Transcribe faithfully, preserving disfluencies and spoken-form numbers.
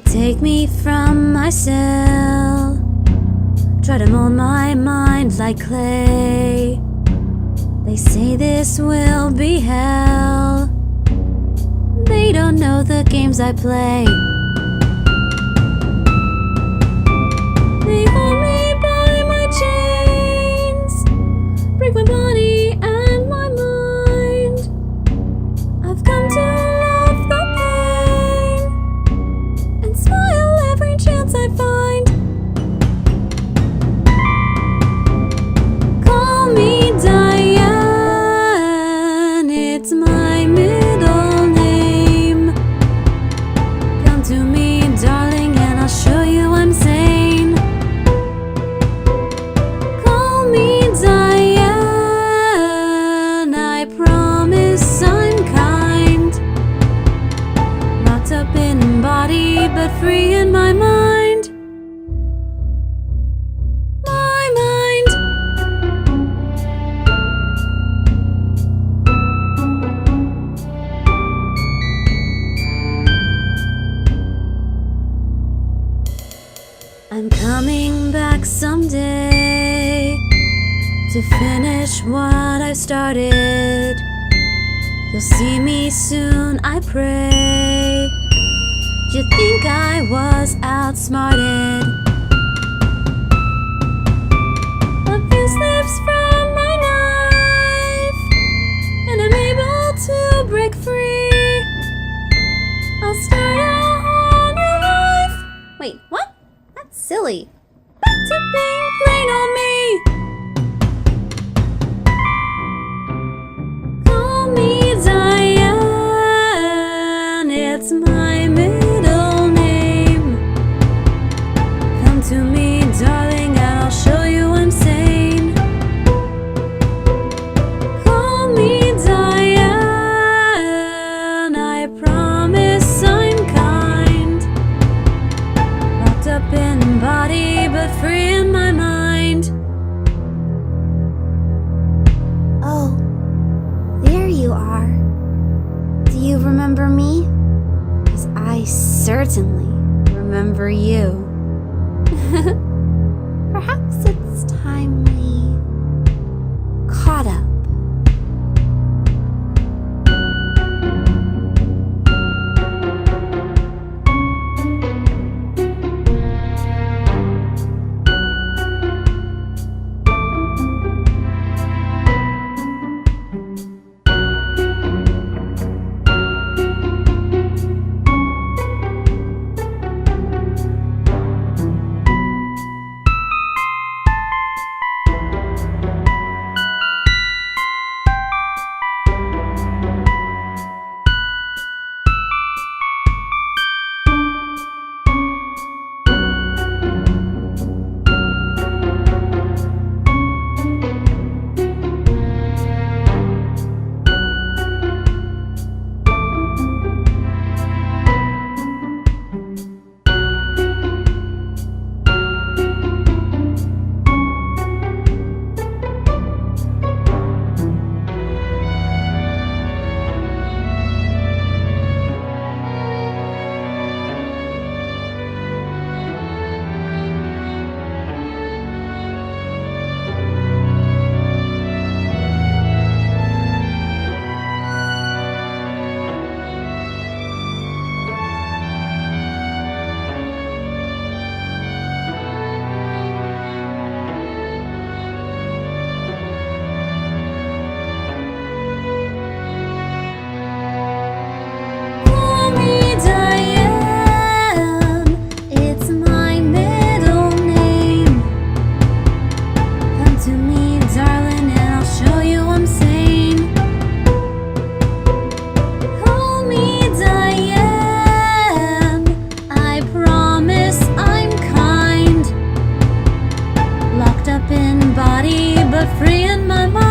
take me from my cell, try to mold my mind like clay. They say this will be hell. They don't know the games I play. They hold me by my chains, break my body and my mind. I've come to love the pain and smile every chance I find. Call me Diane, it's my middle name. Come to me, darling, and I'll show you I'm sane. Call me Diane, I promise I'm kind. Locked up in body, but free in my mind. My mind. I'm coming back someday to finish what I started. You'll see me soon, I pray. You think I was outsmarted? A few slips from my knife, and I'm able to break free. I'll start a whole new life. Wait, what? That's silly. Back to being plain on me. Call me Diane, it's my middle name. Come to me, darling, and I'll show you I'm sane. Call me Diane, I promise I'm kind. Locked up in body, but free in my mind. Oh, there you are. Do you remember me? 'Cause I certainly remember you. Perhaps it's time we caught up. Call me Diane, it's my middle name. Come to me, darling, and I'll show you I'm sane. Call me Diane, I promise I'm kind. Locked up in body, but free in my mind.